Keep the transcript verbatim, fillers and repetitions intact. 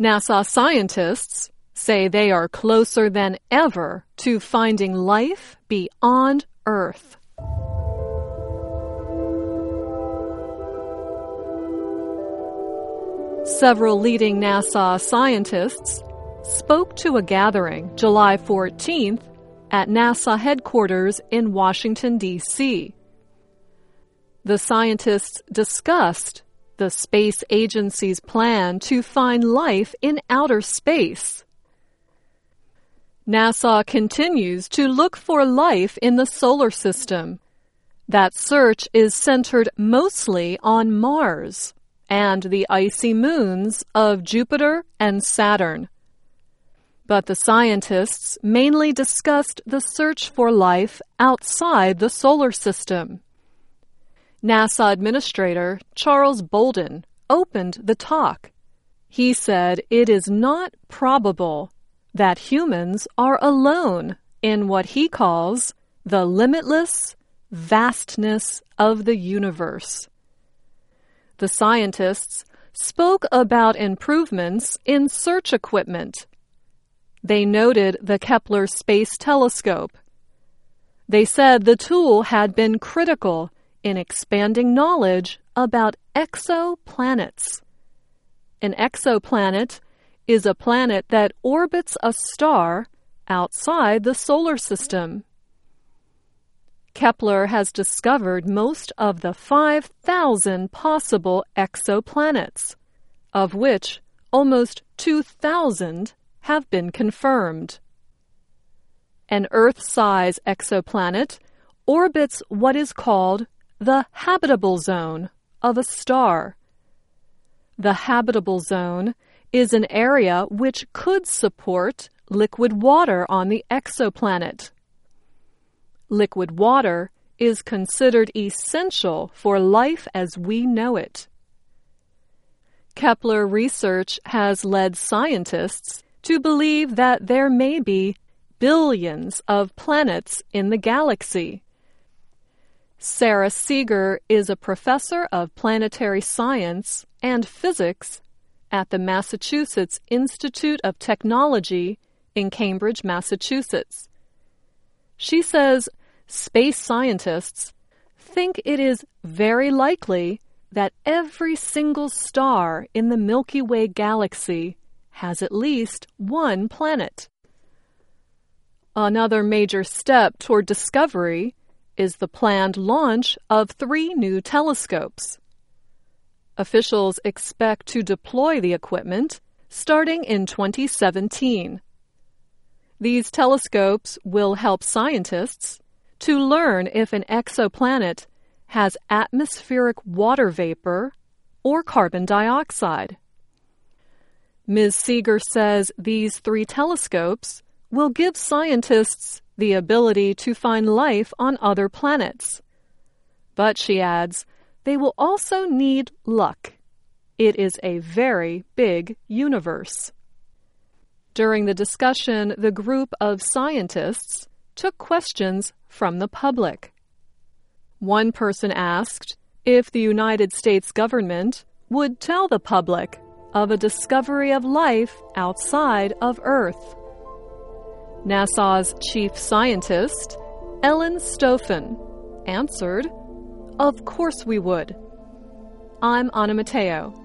NASA scientists say they are closer than ever to finding life beyond Earth. Several leading NASA scientists spoke to a gathering July fourteenth at NASA headquarters in Washington, D C The scientists discussed the space agency's plan to find life in outer space. NASA continues to look for life in the solar system. That search is centered mostly on Mars and the icy moons of Jupiter and Saturn. But the scientists mainly discussed the search for life outside the solar system. NASA Administrator Charles Bolden opened the talk. He said it is not probable that humans are alone in what he calls the limitless vastness of the universe. The scientists spoke about improvements in search equipment. They noted the Kepler Space Telescope. They said the tool had been critical in expanding knowledge about exoplanets. An exoplanet is a planet that orbits a star outside the solar system. Kepler has discovered most of the five thousand possible exoplanets, of which almost two thousand have been confirmed. An Earth-size exoplanet orbits what is called the habitable zone of a star. The habitable zone is an area which could support liquid water on the exoplanet. Liquid water is considered essential for life as we know it. Kepler research has led scientists to believe that there may be billions of planets in the galaxy. Sarah Seeger is a professor of planetary science and physics at the Massachusetts Institute of Technology in Cambridge, Massachusetts. She says space scientists think it is very likely that every single star in the Milky Way galaxy has at least one planet. Another major step toward discovery is the planned launch of three new telescopes. Officials expect to deploy the equipment starting in twenty seventeen. These telescopes will help scientists to learn if an exoplanet has atmospheric water vapor or carbon dioxide. Miz Seeger says these three telescopes will give scientists the ability to find life on other planets. But, she adds, they will also need luck. It is a very big universe. During the discussion, the group of scientists took questions from the public. One person asked if the United States government would tell the public of a discovery of life outside of Earth. NASA's chief scientist, Ellen Stofan, answered, "Of course we would." I'm Anna Matteo.